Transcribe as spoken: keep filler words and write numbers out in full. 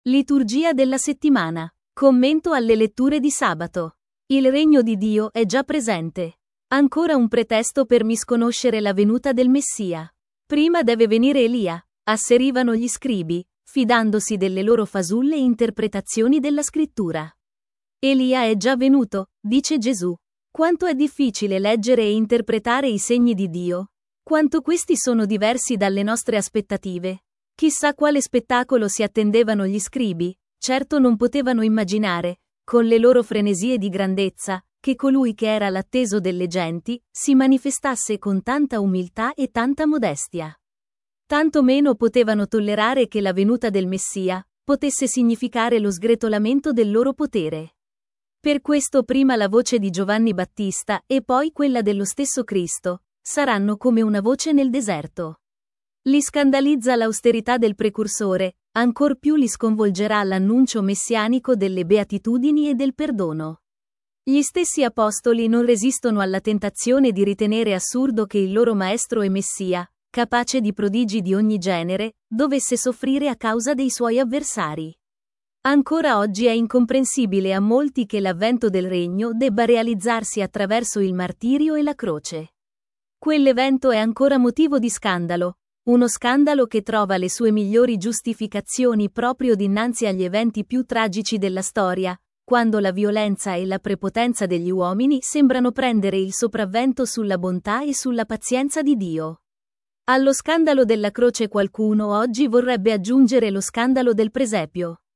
Liturgia della settimana. Commento alle letture di sabato. Il regno di Dio è già presente. Ancora un pretesto per misconoscere la venuta del Messia. Prima deve venire Elia, asserivano gli scribi, fidandosi delle loro fasulle interpretazioni della scrittura. Elia è già venuto, dice Gesù. Quanto è difficile leggere e interpretare i segni di Dio. Quanto questi sono diversi dalle nostre aspettative. Chissà quale spettacolo si attendevano gli scribi, certo non potevano immaginare, con le loro frenesie di grandezza, che colui che era l'atteso delle genti, si manifestasse con tanta umiltà e tanta modestia. Tanto meno potevano tollerare che la venuta del Messia potesse significare lo sgretolamento del loro potere. Per questo prima la voce di Giovanni Battista e poi quella dello stesso Cristo saranno come una voce nel deserto. Li scandalizza l'austerità del precursore, ancor più li sconvolgerà l'annuncio messianico delle beatitudini e del perdono. Gli stessi apostoli non resistono alla tentazione di ritenere assurdo che il loro maestro e Messia, capace di prodigi di ogni genere, dovesse soffrire a causa dei suoi avversari. Ancora oggi è incomprensibile a molti che l'avvento del regno debba realizzarsi attraverso il martirio e la croce. Quell'evento è ancora motivo di scandalo, uno scandalo che trova le sue migliori giustificazioni proprio dinanzi agli eventi più tragici della storia, quando la violenza e la prepotenza degli uomini sembrano prendere il sopravvento sulla bontà e sulla pazienza di Dio. Allo scandalo della croce qualcuno oggi vorrebbe aggiungere lo scandalo del presepio.